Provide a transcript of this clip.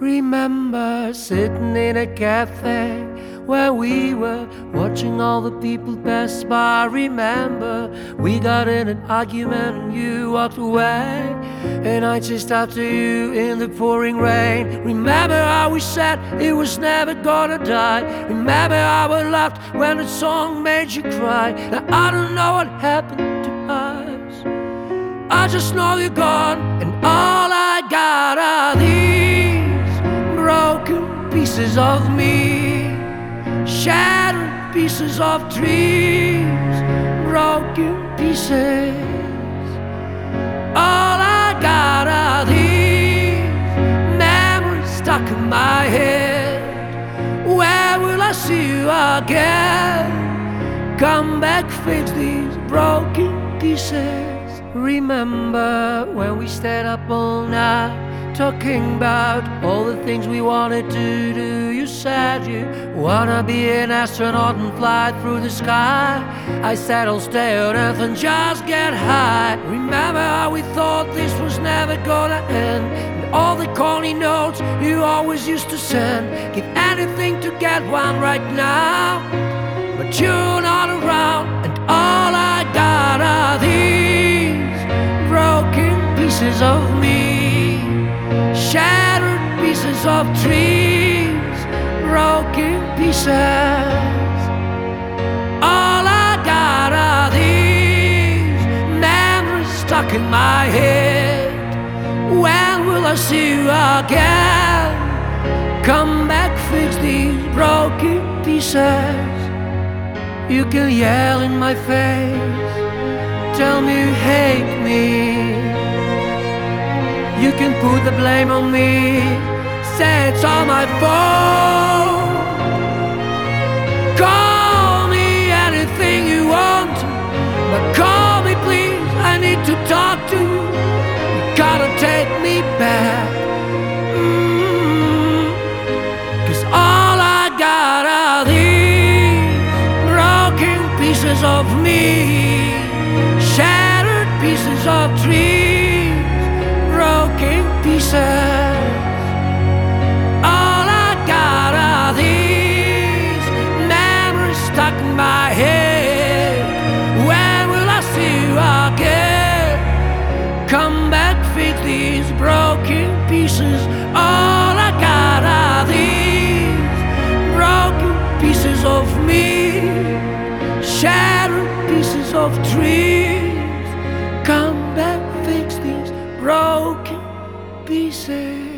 Remember sitting in a cafe where we were watching all the people pass by. Remember we got in an argument and you walked away, and I chased after you in the pouring rain. Remember how we said it was never gonna die. Remember how we laughed when the song made you cry. Now I don't know what happened to us, I just know you're gone, and all I got are these broken pieces of me, shattered pieces of dreams, broken pieces. All I got are these memories stuck in my head. Where will I see you again? Come back, fix these broken pieces. Remember when we stayed up all night talking about all the things we wanted to do. You said you wanna be an astronaut and fly through the sky. I said I'll stay on Earth and just get high. Remember how we thought this was never gonna end, and all the corny notes you always used to send. Give anything to get one right now, but you're not around, and all I got are these broken pieces of me, shattered pieces of dreams, broken pieces. All I got are these memories stuck in my head. When will I see you again? Come back, fix these broken pieces. You can yell in my face, tell me you hate me. You can put the blame on me, say it's all my fault. Call me anything you want, but call me please, I need to talk to you. You gotta take me back, 'cause all I got are these broken pieces of me, shattered pieces of dreams, broken pieces. All I got are these memories stuck in my head. When will I see you again? Come back, fix these broken pieces. All I got are these broken pieces of me, shattered pieces of dreams. Come back, fix these broken pieces.